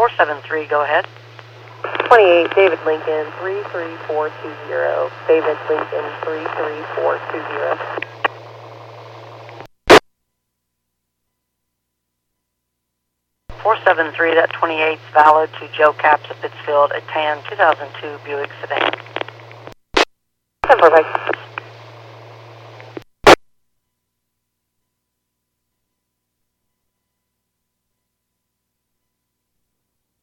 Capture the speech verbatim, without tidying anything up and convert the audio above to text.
four seven three, go ahead. twenty-eight, David Lincoln, three three four two zero. David Lincoln, three three four two zero. four seven three, that twenty-eight's valid to Joe Capps of Pittsfield, a tan two thousand two Buick sedan. Perfect.